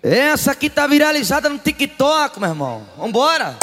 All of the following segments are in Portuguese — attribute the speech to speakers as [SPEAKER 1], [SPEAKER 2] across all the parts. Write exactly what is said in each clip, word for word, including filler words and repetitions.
[SPEAKER 1] Essa aqui tá viralizada no TikTok, meu irmão. Vambora!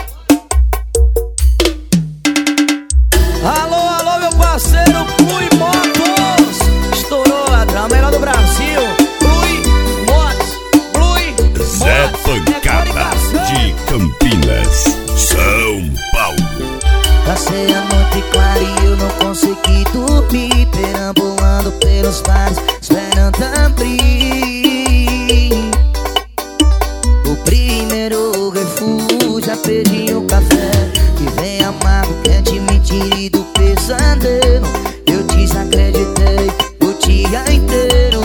[SPEAKER 1] Alô, alô, meu parceiro Plui Motos. Estourou, ladrão, melhor do Brasil. Plui Motos, Plui
[SPEAKER 2] Zé Pancada de Campinas, São Paulo.
[SPEAKER 3] Passei a noite clara e eu não consegui dormir, perambulando pelos bares, esperando abrir. O primeiro refúgio, pedi um café que vem amargo, quente, mentira do pesadelo. Eu desacreditei o dia inteiro,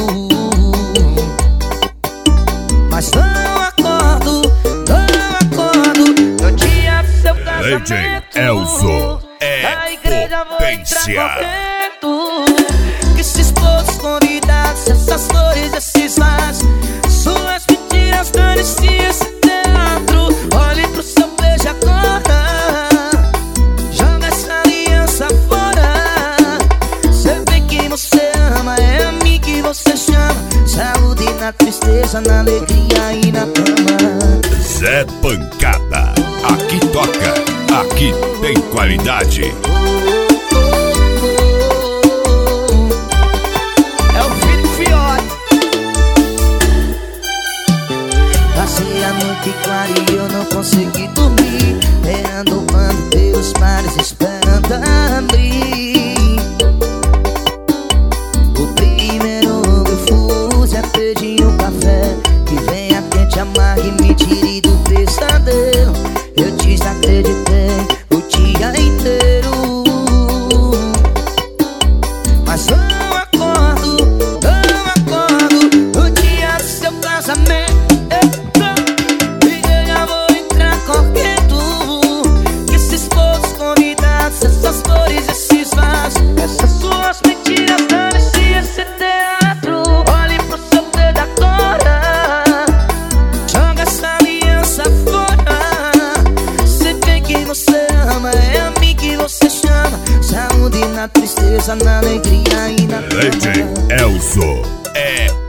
[SPEAKER 3] mas não acordo, não acordo no dia do seu casamento.
[SPEAKER 2] D J Elzo é potência.
[SPEAKER 3] Que esses todos convidados, essas flores, esses vasos, suas mentiras, dane-se esse teatro. Olhe pro seu beijo agora, joga essa aliança fora. Cê vê que você ama, é a mim que você chama. Saúde na tristeza, na alegria e na cama.
[SPEAKER 2] Zé Pancada, aqui toca, aqui tem qualidade.
[SPEAKER 1] É o filho fiote.
[SPEAKER 3] Passei a noite clara e eu não consegui dormir, perambulando pelos mares, esperando abrir. O primeiro refúgio é pedir um café que venha quente, amargue e me tire do pesadelo. Eu desacreditei o dia inteiro, mas não acordo, não acordo no dia do seu casamento. E eu já vou entrar correndo. Que esses todos convidados, essas flores, esses vasos, essas suas mentiras, dane-se esse teatro. Olhe pro seu dedo agora, joga essa aliança fora. Cê vê que você ama, é a mim que você chama. Saúde na tristeza, na alegria e na
[SPEAKER 2] D J
[SPEAKER 3] cama.
[SPEAKER 2] Elzo é